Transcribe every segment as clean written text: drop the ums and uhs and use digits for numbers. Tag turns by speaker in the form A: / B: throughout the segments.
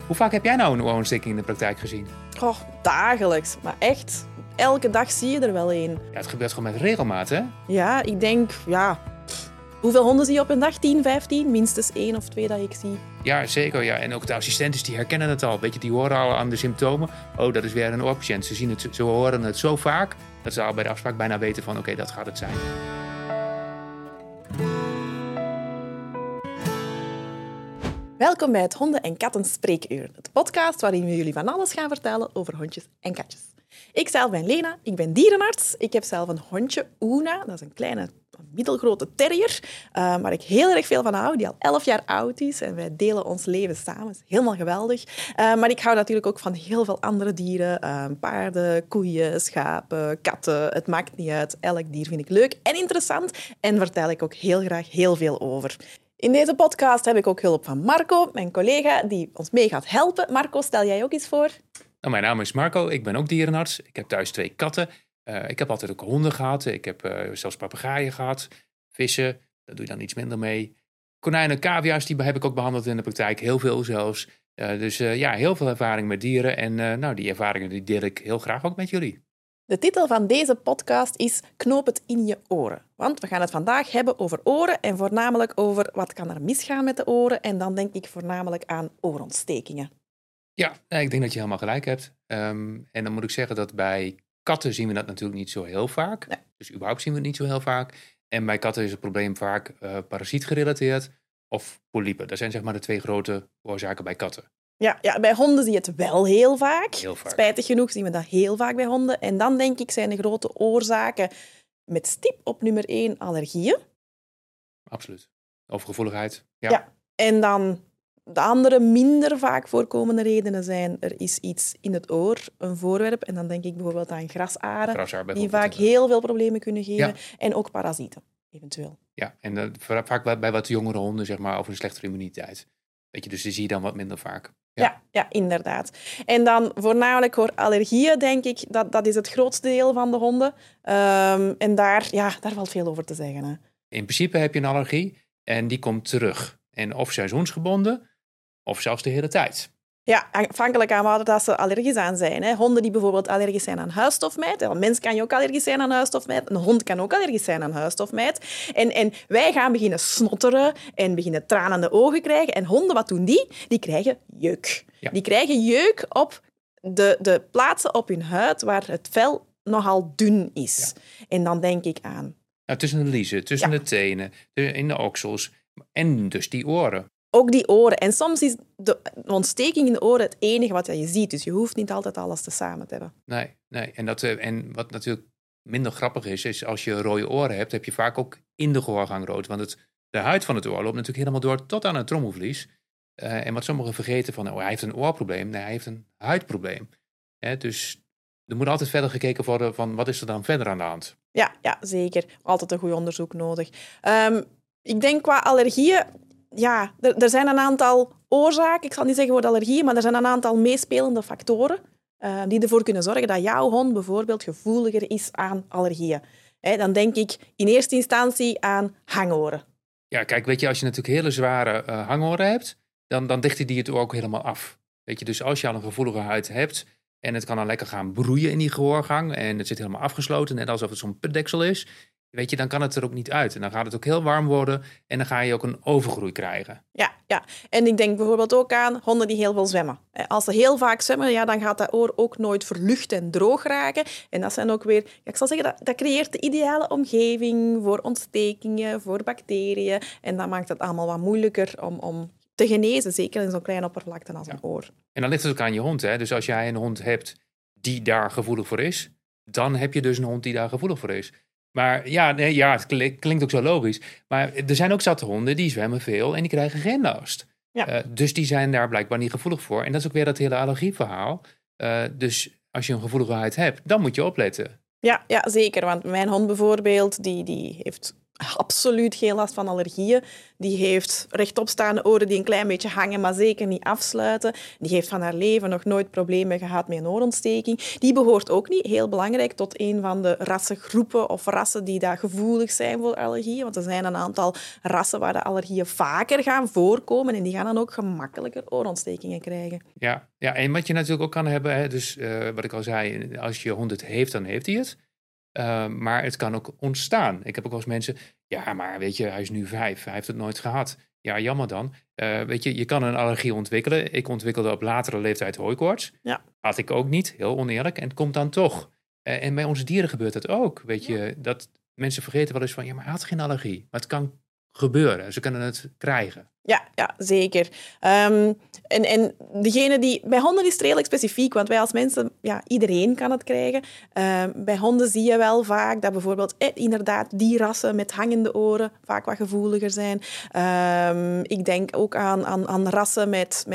A: Hoe vaak heb jij nou een oorontsteking in de praktijk gezien?
B: Oh, dagelijks. Maar echt, elke dag zie je er wel een.
A: Ja, het gebeurt gewoon met regelmaat, hè?
B: Ja, ik denk, hoeveel honden zie je op een dag? 10, 15? Minstens 1 of 2 dat ik zie.
A: Ja, zeker. Ja. En ook de assistenten die herkennen het al. Weet je, die horen al aan de symptomen. Oh, dat is weer een oorpatiënt. Ze horen het zo vaak dat ze al bij de afspraak bijna weten van oké, dat gaat het zijn.
B: Welkom bij het Honden- en Katten Spreekuur. Het podcast waarin we jullie van alles gaan vertellen over hondjes en katjes. Ik zelf ben Lena, ik ben dierenarts. Ik heb zelf een hondje, Oona. Dat is een kleine, middelgrote terrier, waar ik heel erg veel van hou, die al 11 jaar oud is. En wij delen ons leven samen. Dat is helemaal geweldig. Maar ik hou natuurlijk ook van heel veel andere dieren. Paarden, koeien, schapen, katten. Het maakt niet uit. Elk dier vind ik leuk en interessant. En vertel ik ook heel graag heel veel over. In deze podcast heb ik ook hulp van Marco, mijn collega, die ons mee gaat helpen. Marco, stel jij ook eens voor?
A: Nou, mijn naam is Marco, ik ben ook dierenarts. Ik heb thuis 2 katten. Ik heb altijd ook honden gehad. Ik heb zelfs papegaaien gehad. Vissen, daar doe je dan iets minder mee. Konijnen, cavia's, die heb ik ook behandeld in de praktijk. Heel veel zelfs. Dus heel veel ervaring met dieren. En die ervaringen die deel ik heel graag ook met jullie.
B: De titel van deze podcast is Knoop het in je oren. Want we gaan het vandaag hebben over oren en voornamelijk over wat kan er misgaan met de oren. En dan denk ik voornamelijk aan oorontstekingen.
A: Ja, ik denk dat je helemaal gelijk hebt. En dan moet ik zeggen dat bij katten zien we dat natuurlijk niet zo heel vaak.
B: Nee.
A: Dus überhaupt zien we het niet zo heel vaak. En bij katten is het probleem vaak parasietgerelateerd of polypen. Dat zijn zeg maar de 2 grote oorzaken bij katten.
B: Ja, bij honden zie je het wel heel vaak.
A: Heel vaak.
B: Spijtig genoeg zien we dat heel vaak bij honden. En dan denk ik zijn de grote oorzaken met stip op nummer 1 allergieën.
A: Absoluut. Overgevoeligheid.
B: Ja. En dan de andere minder vaak voorkomende redenen zijn er is iets in het oor, een voorwerp. En dan denk ik bijvoorbeeld aan grasaren,
A: Grasaar
B: die
A: bijvoorbeeld,
B: vaak
A: inderdaad.
B: heel veel problemen kunnen geven.
A: Ja.
B: En ook parasieten, eventueel.
A: Ja, en vaak bij wat jongere honden zeg maar over een slechtere immuniteit. Weet je, dus die zie je dan wat minder vaak.
B: Ja, inderdaad. En dan voornamelijk voor allergieën, denk ik, dat is het grootste deel van de honden. En daar valt veel over te zeggen. Hè.
A: In principe heb je een allergie en die komt terug. En of seizoensgebonden, of zelfs de hele tijd.
B: Ja, afhankelijk aan wat ze allergisch aan zijn. Hè. Honden die bijvoorbeeld allergisch zijn aan huisstofmijt. Een mens kan je ook allergisch zijn aan huisstofmijt. Een hond kan ook allergisch zijn aan huisstofmijt. En wij gaan beginnen snotteren en beginnen tranende ogen krijgen. En honden, wat doen die? Die krijgen jeuk.
A: Ja.
B: Die krijgen jeuk op de plaatsen op hun huid waar het vel nogal dun is.
A: Ja.
B: En dan denk ik aan...
A: Nou, tussen de liezen, tussen de tenen, in de oksels en dus die oren.
B: Ook die oren. En soms is de ontsteking in de oren het enige wat je ziet. Dus je hoeft niet altijd alles te samen te hebben.
A: Nee. En wat natuurlijk minder grappig is als je rode oren hebt, heb je vaak ook in de gehoorgang rood. Want de huid van het oor loopt natuurlijk helemaal door tot aan het trommelvlies. En wat sommigen vergeten van, hij heeft een oorprobleem. Nee, hij heeft een huidprobleem. Dus er moet altijd verder gekeken worden van, wat is er dan verder aan de hand?
B: Ja, zeker. Altijd een goed onderzoek nodig. Ik denk qua allergieën... Ja, er zijn een aantal oorzaken. Ik zal niet zeggen voor de allergieën, maar er zijn een aantal meespelende factoren die ervoor kunnen zorgen dat jouw hond bijvoorbeeld gevoeliger is aan allergieën. Dan denk ik in eerste instantie aan hangoren.
A: Ja, kijk, weet je, als je natuurlijk hele zware hangoren hebt, dan dichten die het oor ook helemaal af. Weet je, dus als je al een gevoelige huid hebt en het kan dan lekker gaan broeien in die gehoorgang en het zit helemaal afgesloten, net alsof het zo'n putdeksel is, weet je, dan kan het er ook niet uit. En dan gaat het ook heel warm worden en dan ga je ook een overgroei krijgen.
B: Ja. En ik denk bijvoorbeeld ook aan honden die heel veel zwemmen. Als ze heel vaak zwemmen, dan gaat dat oor ook nooit verlucht en droog raken. En dat zijn ook weer... ik zal zeggen, dat creëert de ideale omgeving voor ontstekingen, voor bacteriën. En dat maakt het allemaal wat moeilijker om te genezen, zeker in zo'n kleine oppervlakte als een oor.
A: En dan ligt het ook aan je hond. Hè? Dus als jij een hond hebt die daar gevoelig voor is, dan heb je dus een hond die daar gevoelig voor is. Maar het klinkt ook zo logisch. Maar er zijn ook zatte honden die zwemmen veel en die krijgen geen last.
B: Ja.
A: Dus die zijn daar blijkbaar niet gevoelig voor. En dat is ook weer dat hele allergieverhaal. Dus als je een gevoelige huid hebt, dan moet je opletten.
B: Ja, zeker. Want mijn hond bijvoorbeeld, die heeft absoluut geen last van allergieën. Die heeft rechtopstaande oren die een klein beetje hangen, maar zeker niet afsluiten. Die heeft van haar leven nog nooit problemen gehad met een oorontsteking. Die behoort ook niet, heel belangrijk, tot een van de rassengroepen of rassen die daar gevoelig zijn voor allergieën. Want er zijn een aantal rassen waar de allergieën vaker gaan voorkomen en die gaan dan ook gemakkelijker oorontstekingen krijgen.
A: Ja, en wat je natuurlijk ook kan hebben, hè, dus wat ik al zei, als je hond het heeft, dan heeft hij het. Maar het kan ook ontstaan. Ik heb ook wel eens mensen, ja, maar weet je, hij is nu 5, hij heeft het nooit gehad. Ja, jammer dan. Weet je kan een allergie ontwikkelen. Ik ontwikkelde op latere leeftijd hooikoorts.
B: Ja.
A: Had ik ook niet, heel oneerlijk. En het komt dan toch. En bij onze dieren gebeurt dat ook. Weet je, dat mensen vergeten wel eens van, ja, maar hij had geen allergie. Maar het kan gebeuren. Ze kunnen het krijgen.
B: Ja, zeker. En degene die... Bij honden is het redelijk specifiek, want wij als mensen... Ja, iedereen kan het krijgen. Bij honden zie je wel vaak dat bijvoorbeeld inderdaad die rassen met hangende oren vaak wat gevoeliger zijn. Ik denk ook aan rassen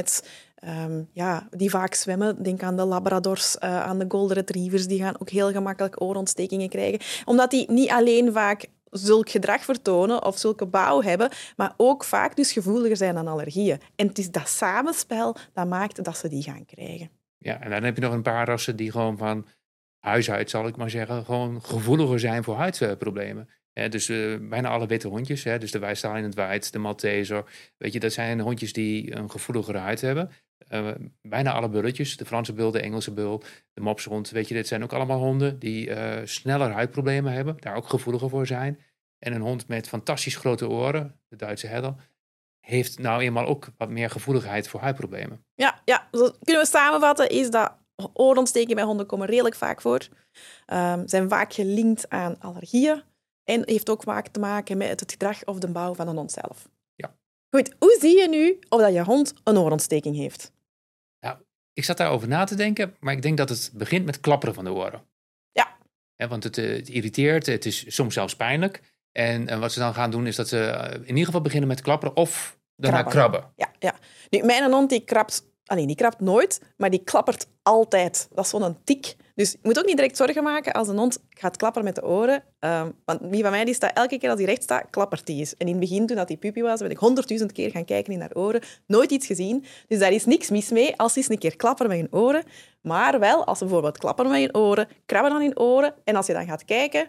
B: die vaak zwemmen. Denk aan de labradors, aan de golden retrievers. Die gaan ook heel gemakkelijk oorontstekingen krijgen. Omdat die niet alleen vaak zulk gedrag vertonen of zulke bouw hebben, maar ook vaak dus gevoeliger zijn aan allergieën. En het is dat samenspel dat maakt dat ze die gaan krijgen.
A: Ja, en dan heb je nog een paar rassen die gewoon van huis uit, zal ik maar zeggen, gewoon gevoeliger zijn voor huidproblemen. Dus bijna alle witte hondjes, dus de Wijstaal in het Wijd, de Malteser, weet je, dat zijn hondjes die een gevoeligere huid hebben. Bijna alle bulletjes, de Franse bul, de Engelse bul, de mopshond, weet je, dit zijn ook allemaal honden die sneller huidproblemen hebben, daar ook gevoeliger voor zijn. En een hond met fantastisch grote oren, de Duitse herder, heeft nou eenmaal ook wat meer gevoeligheid voor huidproblemen.
B: Ja, dus kunnen we samenvatten, is dat oorontstekingen bij honden komen redelijk vaak voor. Zijn vaak gelinkt aan allergieën en heeft ook vaak te maken met het gedrag of de bouw van een hond zelf.
A: Ja.
B: Goed, hoe zie je nu of dat je hond een oorontsteking heeft?
A: Nou, ik zat daarover na te denken, maar ik denk dat het begint met klapperen van de oren.
B: Ja.
A: Want het irriteert, het is soms zelfs pijnlijk. En wat ze dan gaan doen is dat ze in ieder geval beginnen met klapperen of daarna krabben.
B: Ja. Nu, mijn hond die krabt nooit, maar die klappert altijd. Dat is zo'n tik. Dus je moet ook niet direct zorgen maken als een hond gaat klapperen met de oren. Want die van mij die staat elke keer als hij recht staat, klappert hij eens. En in het begin, toen hij puppy was, ben ik 100.000 keer gaan kijken in haar oren. Nooit iets gezien. Dus daar is niks mis mee als ze eens een keer klapperen met hun oren. Maar wel als ze bijvoorbeeld klapperen met hun oren, krabben aan hun oren. En als je dan gaat kijken...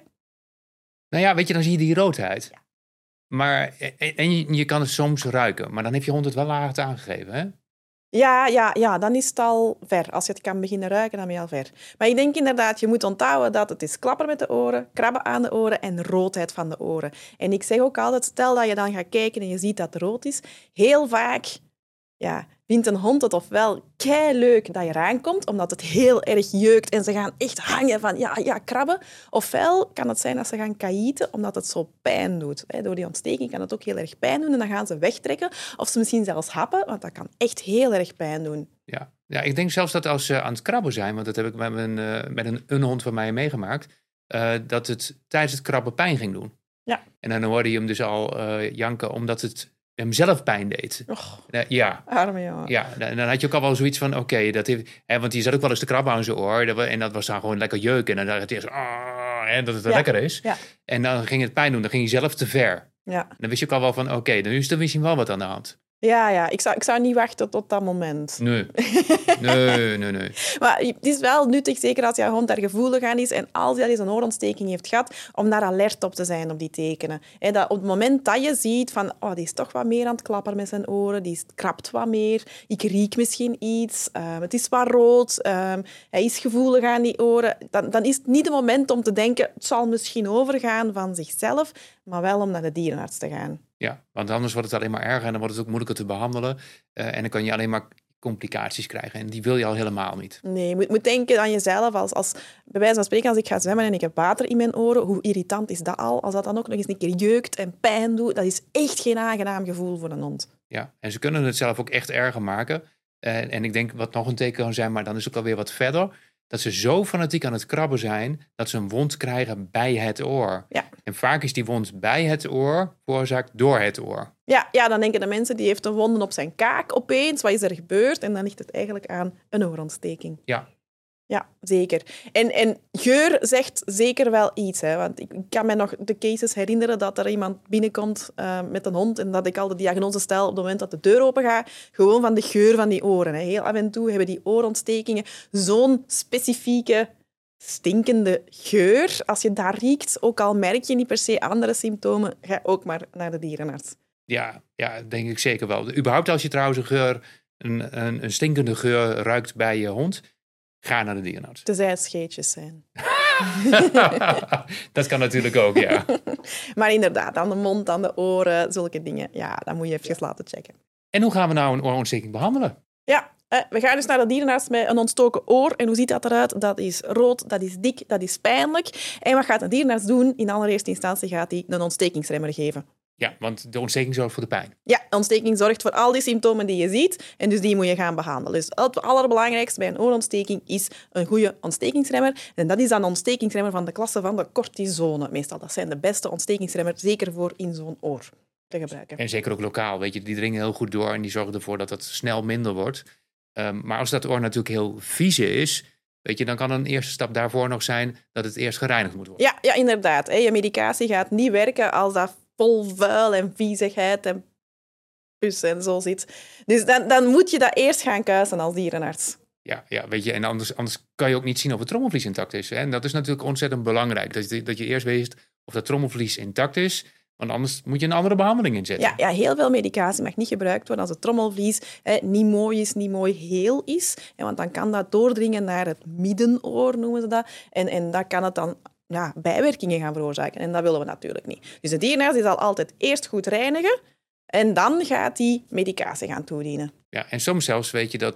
A: Nou ja, weet je, dan zie je die roodheid.
B: Ja.
A: Maar, en je kan het soms ruiken. Maar dan heeft je hond het wel laat aangegeven, hè?
B: Ja, dan is het al ver. Als je het kan beginnen ruiken, dan ben je al ver. Maar ik denk inderdaad, je moet onthouden dat het is klappen met de oren, krabben aan de oren en roodheid van de oren. En ik zeg ook altijd, stel dat je dan gaat kijken en je ziet dat het rood is, heel vaak vindt een hond het ofwel keileuk dat je eraan komt, omdat het heel erg jeukt en ze gaan echt hangen van krabben. Ofwel kan het zijn dat ze gaan kaïten, omdat het zo pijn doet. Door die ontsteking kan het ook heel erg pijn doen en dan gaan ze wegtrekken. Of ze misschien zelfs happen, want dat kan echt heel erg pijn doen.
A: Ja, ik denk zelfs dat als ze aan het krabben zijn, want dat heb ik met een hond van mij meegemaakt, dat het tijdens het krabben pijn ging doen.
B: Ja.
A: En dan hoorde je hem dus al janken, omdat het hem zelf pijn deed.
B: Arme jongen.
A: Ja, en dan had je ook al wel zoiets van, oké, want die zat ook wel eens te krabben aan zijn oor. En dat was dan gewoon lekker jeuken. En dan dacht hij eerst, dat het lekker is.
B: Ja.
A: En dan ging het pijn doen. Dan ging hij zelf te ver.
B: Ja.
A: Dan wist je ook al wel van, oké, dan is er misschien wel wat aan de hand.
B: Ja, ik zou niet wachten tot dat moment.
A: Nee.
B: Maar het is wel nuttig, zeker als je hond daar gevoelig aan is en als hij al eens een oorontsteking heeft gehad, om daar alert op te zijn op die tekenen. Dat op het moment dat je ziet van, die is toch wat meer aan het klapperen met zijn oren, die krabt wat meer, ik riek misschien iets, het is wat rood, hij is gevoelig aan die oren, dan is het niet het moment om te denken, het zal misschien overgaan van zichzelf, maar wel om naar de dierenarts te gaan.
A: Ja, want anders wordt het alleen maar erger en dan wordt het ook moeilijker te behandelen. En dan kan je alleen maar complicaties krijgen. En die wil je al helemaal niet.
B: Nee, je moet denken aan jezelf. Als bij wijze van spreken, als ik ga zwemmen en ik heb water in mijn oren, hoe irritant is dat al? Als dat dan ook nog eens een keer jeukt en pijn doet, dat is echt geen aangenaam gevoel voor een hond.
A: Ja, en ze kunnen het zelf ook echt erger maken. En ik denk wat nog een teken kan zijn, maar dan is het ook alweer wat verder, dat ze zo fanatiek aan het krabben zijn, dat ze een wond krijgen bij het oor.
B: Ja.
A: En vaak is die wond bij het oor veroorzaakt door het oor.
B: Ja, dan denken de mensen, die heeft een wonden op zijn kaak opeens. Wat is er gebeurd? En dan ligt het eigenlijk aan een oorontsteking.
A: Ja.
B: Ja, zeker. En geur zegt zeker wel iets. Hè? Want ik kan me nog de cases herinneren dat er iemand binnenkomt met een hond en dat ik al de diagnose stel op het moment dat de deur open gaat, gewoon van de geur van die oren. Hè? Heel af en toe hebben die oorontstekingen zo'n specifieke stinkende geur. Als je daar riekt, ook al merk je niet per se andere symptomen, ga ook maar naar de dierenarts.
A: Ja, denk ik zeker wel. Überhaupt als je trouwens een stinkende geur ruikt bij je hond, ga naar de dierenarts.
B: Tenzij het scheetjes zijn.
A: Dat kan natuurlijk ook, ja.
B: Maar inderdaad, aan de mond, aan de oren, zulke dingen. Ja, dat moet je even laten checken.
A: En hoe gaan we nou een oorontsteking behandelen?
B: Ja, we gaan dus naar de dierenarts met een ontstoken oor. En hoe ziet dat eruit? Dat is rood, dat is dik, dat is pijnlijk. En wat gaat een dierenarts doen? In allereerste instantie gaat hij een ontstekingsremmer geven.
A: Ja, want de ontsteking zorgt voor de pijn.
B: Ja, ontsteking zorgt voor al die symptomen die je ziet. En dus die moet je gaan behandelen. Dus het allerbelangrijkste bij een oorontsteking is een goede ontstekingsremmer. En dat is dan een ontstekingsremmer van de klasse van de cortisone. Meestal, dat zijn de beste ontstekingsremmers, zeker voor in zo'n oor te gebruiken.
A: En zeker ook lokaal, weet je, die dringen heel goed door en die zorgen ervoor dat het snel minder wordt. Maar als dat oor natuurlijk heel vies is, weet je, dan kan een eerste stap daarvoor nog zijn dat het eerst gereinigd moet worden.
B: Ja, inderdaad. Je medicatie gaat niet werken als dat vol vuil en viezigheid en pus en zo zit. Dus dan moet je dat eerst gaan kuisen als dierenarts.
A: Ja, weet je, en anders kan je ook niet zien of het trommelvlies intact is. Hè? En dat is natuurlijk ontzettend belangrijk, dat je eerst weet of dat trommelvlies intact is. Want anders moet je een andere behandeling inzetten.
B: Ja, heel veel medicatie mag niet gebruikt worden als het trommelvlies niet mooi is, niet mooi heel is. Want dan kan dat doordringen naar het middenoor, noemen ze dat. En dat kan het dan bijwerkingen gaan veroorzaken. En dat willen we natuurlijk niet. Dus de dierenarts zal altijd eerst goed reinigen en dan gaat hij medicatie gaan toedienen.
A: Ja, en soms zelfs weet je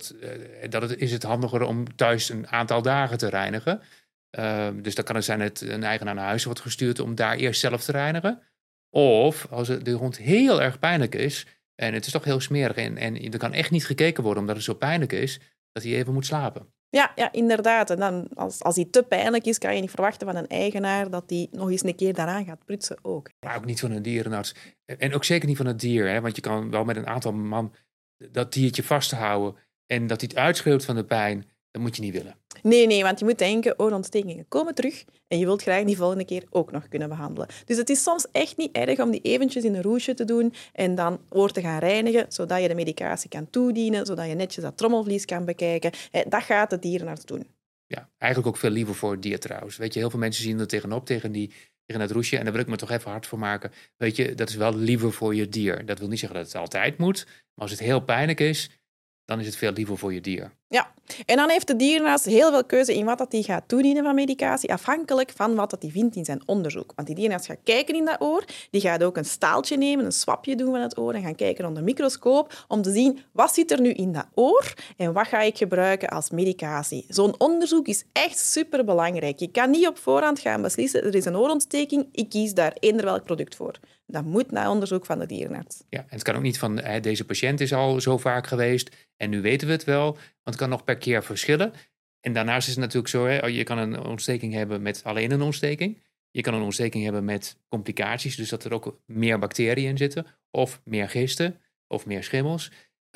A: is het handiger om thuis een aantal dagen te reinigen. Dus dan kan het zijn dat een eigenaar naar huis wordt gestuurd om daar eerst zelf te reinigen. Of als de hond heel erg pijnlijk is en het is toch heel smerig en er kan echt niet gekeken worden omdat het zo pijnlijk is, dat hij even moet slapen.
B: Ja, inderdaad. En dan, als hij te pijnlijk is, kan je niet verwachten van een eigenaar dat hij nog eens een keer daaraan gaat prutsen ook.
A: Maar ook niet van een dierenarts. En ook zeker niet van het dier. Hè? Want je kan wel met een aantal man dat diertje vasthouden en dat hij het uitschreeuwt van de pijn. Dat moet je niet willen.
B: Nee, want je moet denken, oorontstekingen komen terug en je wilt graag die volgende keer ook nog kunnen behandelen. Dus het is soms echt niet erg om die eventjes in een roesje te doen en dan oor te gaan reinigen, zodat je de medicatie kan toedienen, zodat je netjes dat trommelvlies kan bekijken. Dat gaat de dierenarts doen.
A: Ja, eigenlijk ook veel liever voor het dier trouwens. Weet je, heel veel mensen zien er tegenop tegen dat roesje en daar wil ik me toch even hard voor maken. Weet je, dat is wel liever voor je dier. Dat wil niet zeggen dat het altijd moet, maar als het heel pijnlijk is, dan is het veel liever voor je dier.
B: Ja, en dan heeft de dierenarts heel veel keuze in wat hij gaat toedienen van medicatie, afhankelijk van wat hij vindt in zijn onderzoek. Want die dierenarts gaat kijken in dat oor, die gaat ook een staaltje nemen, een swapje doen van het oor en gaan kijken onder de microscoop om te zien wat zit er nu in dat oor en wat ga ik gebruiken als medicatie. Zo'n onderzoek is echt superbelangrijk. Je kan niet op voorhand gaan beslissen, er is een oorontsteking, ik kies daar eender welk product voor. Dat moet na onderzoek van de dierenarts.
A: Ja, en het kan ook niet van deze patiënt is al zo vaak geweest en nu weten we het wel, want het kan nog per keer verschillen. En daarnaast is het natuurlijk zo, je kan een ontsteking hebben met alleen een ontsteking. Je kan een ontsteking hebben met complicaties, dus dat er ook meer bacteriën in zitten, of meer gisten, of meer schimmels.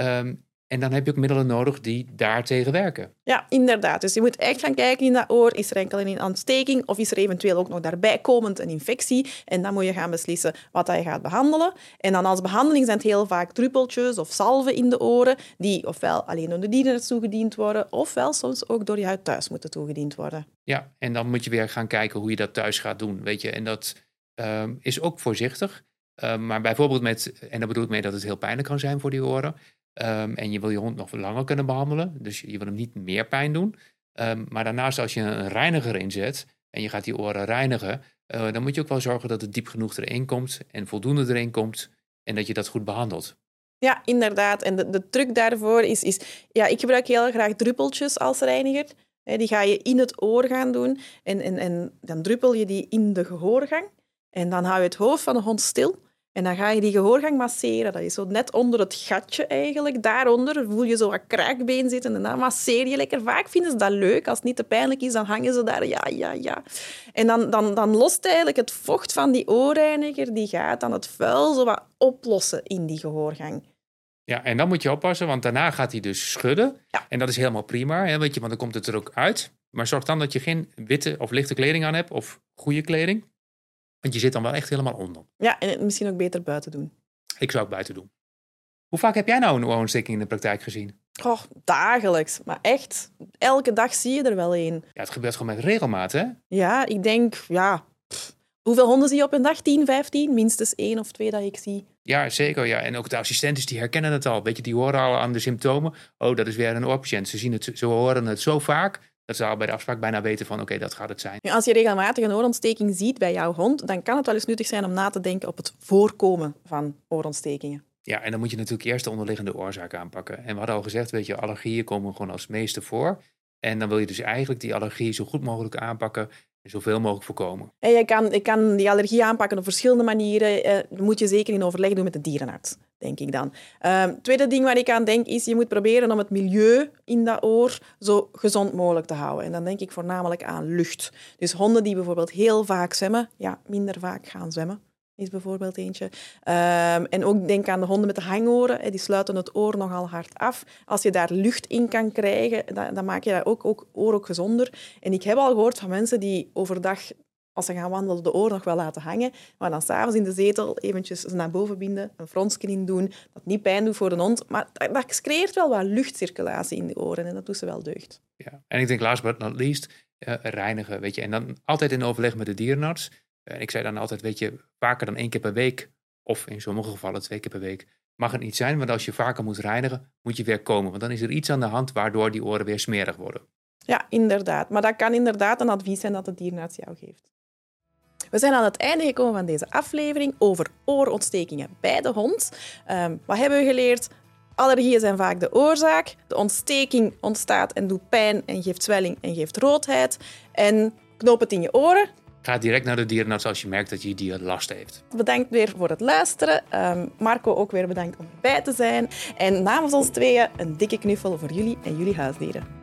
A: En dan heb je ook middelen nodig die daartegen werken.
B: Ja, inderdaad. Dus je moet echt gaan kijken in dat oor. Is er enkel een ontsteking of is er eventueel ook nog daarbij komend een infectie? En dan moet je gaan beslissen wat je gaat behandelen. En dan als behandeling zijn het heel vaak druppeltjes of salven in de oren, die ofwel alleen door de dierenarts toegediend worden, ofwel soms ook door jou thuis moeten toegediend worden.
A: Ja, en dan moet je weer gaan kijken hoe je dat thuis gaat doen, weet je. En dat is ook voorzichtig. Maar bijvoorbeeld en daar bedoel ik mee dat het heel pijnlijk kan zijn voor die oren. En je wil je hond nog langer kunnen behandelen. Dus je wil hem niet meer pijn doen. Maar daarnaast als je een reiniger inzet en je gaat die oren reinigen, dan moet je ook wel zorgen dat het diep genoeg erin komt en voldoende erin komt en dat je dat goed behandelt.
B: Ja, inderdaad. En de truc daarvoor is ik gebruik heel graag druppeltjes als reiniger. Die ga je in het oor gaan doen en dan druppel je die in de gehoorgang. En dan hou je het hoofd van de hond stil. En dan ga je die gehoorgang masseren. Dat is zo net onder het gatje eigenlijk. Daaronder voel je zo wat kraakbeen zitten en dan masseer je lekker. Vaak vinden ze dat leuk. Als het niet te pijnlijk is, dan hangen ze daar. Ja. En dan lost eigenlijk het vocht van die oorreiniger. Die gaat dan het vuil zo wat oplossen in die gehoorgang.
A: Ja, en dan moet je oppassen, want daarna gaat hij dus schudden.
B: Ja.
A: En dat is helemaal prima, hè, weet je, want dan komt het er ook uit. Maar zorg dan dat je geen witte of lichte kleding aan hebt of goede kleding. Want je zit dan wel echt helemaal onder.
B: Ja, en het misschien ook beter buiten doen.
A: Ik zou het buiten doen. Hoe vaak heb jij nou een oorontsteking in de praktijk gezien?
B: Oh, dagelijks. Maar echt, elke dag zie je er wel een.
A: Ja, het gebeurt gewoon met regelmaat, hè?
B: Ja, ik denk, hoeveel honden zie je op een dag? 10, 15? Minstens 1 of 2 dat ik zie.
A: Ja, zeker. Ja. En ook de assistenten die herkennen het al. Weet je, die horen al aan de symptomen. Oh, dat is weer een oorpatiënt. Ze horen het zo vaak dat ze al bij de afspraak bijna weten van oké, dat gaat het zijn.
B: Als je regelmatig een oorontsteking ziet bij jouw hond, dan kan het wel eens nuttig zijn om na te denken op het voorkomen van oorontstekingen.
A: Ja, en dan moet je natuurlijk eerst de onderliggende oorzaak aanpakken. En we hadden al gezegd, weet je, allergieën komen gewoon als meeste voor. En dan wil je dus eigenlijk die allergie zo goed mogelijk aanpakken en zoveel mogelijk voorkomen.
B: En je kan die allergie aanpakken op verschillende manieren. Dat moet je zeker in overleg doen met de dierenarts, denk ik dan. Tweede ding waar ik aan denk is, je moet proberen om het milieu in dat oor zo gezond mogelijk te houden. En dan denk ik voornamelijk aan lucht. Dus honden die bijvoorbeeld heel vaak zwemmen, minder vaak gaan zwemmen. Is bijvoorbeeld eentje. En ook denk aan de honden met de hangoren. Die sluiten het oor nogal hard af. Als je daar lucht in kan krijgen, dan maak je dat oor ook gezonder. En ik heb al gehoord van mensen die overdag, als ze gaan wandelen, de oor nog wel laten hangen, maar dan s'avonds in de zetel eventjes ze naar boven binden, een fronsje in doen, dat niet pijn doet voor de hond. Maar dat creëert wel wat luchtcirculatie in de oren en dat doet ze wel deugd.
A: Ja. En ik denk last but not least, reinigen. Weet je. En dan altijd in overleg met de dierenarts. Ik zei dan altijd, weet je, vaker dan 1 keer per week, of in sommige gevallen 2 keer per week, mag het niet zijn. Want als je vaker moet reinigen, moet je weer komen. Want dan is er iets aan de hand waardoor die oren weer smerig worden.
B: Ja, inderdaad. Maar dat kan inderdaad een advies zijn dat de dierenarts jou geeft. We zijn aan het einde gekomen van deze aflevering over oorontstekingen bij de hond. Wat hebben we geleerd? Allergieën zijn vaak de oorzaak. De ontsteking ontstaat en doet pijn en geeft zwelling en geeft roodheid. En knoop het in je oren.
A: Ga direct naar de dierenarts als je merkt dat je dier last heeft.
B: Bedankt weer voor het luisteren. Marco ook weer bedankt om erbij te zijn. En namens ons tweeën een dikke knuffel voor jullie en jullie huisdieren.